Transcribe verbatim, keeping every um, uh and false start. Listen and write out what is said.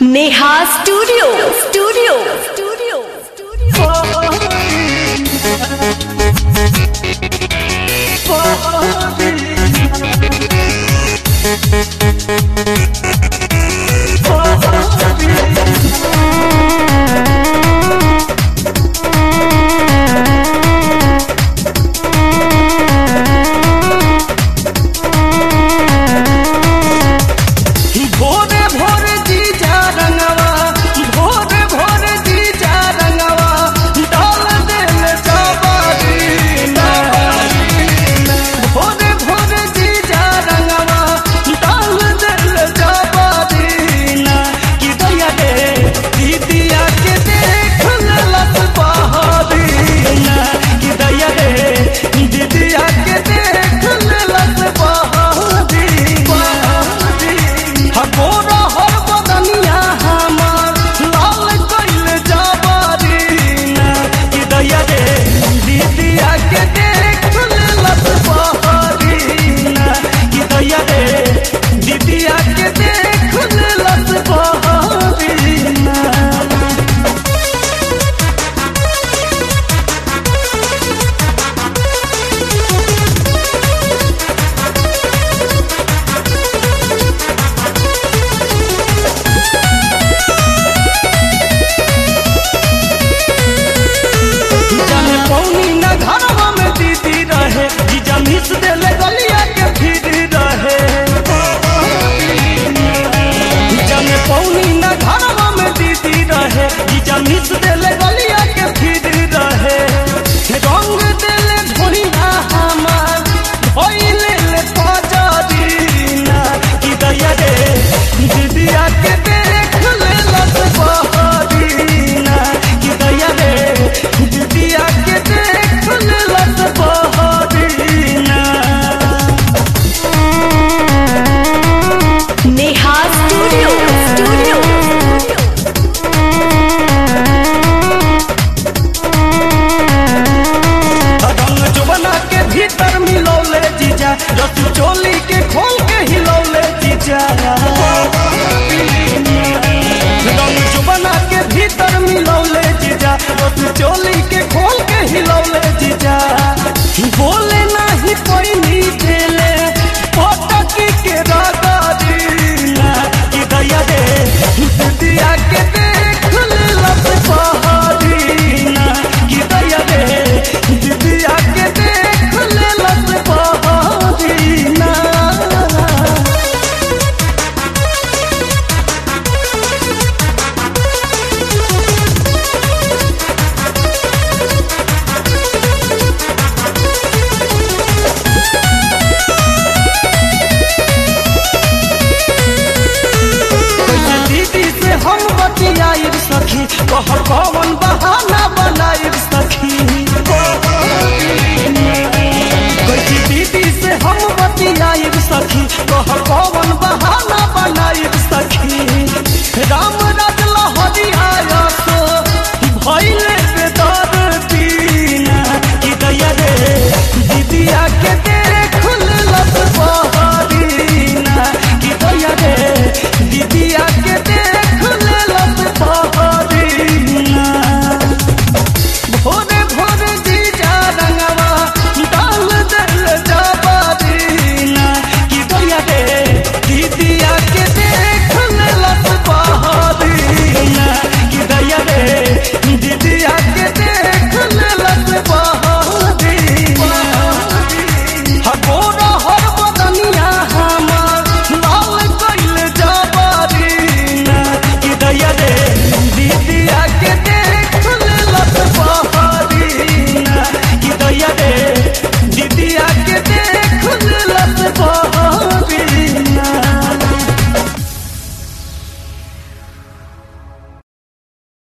Neha studio studio studio studio चोली के खोल के हिलौले जीजा रंग जुबना के भीतर मिलौले जीजा चोली के खोल के हिलौले जीजा बोले नहीं पैनी देले पटकी के रागा दीना कि दया दे दिया के देख ले लत पहाड़ीना कि दया दे दिया के देख ले लत पहाड़ीना। हम बतियाई सखी कहर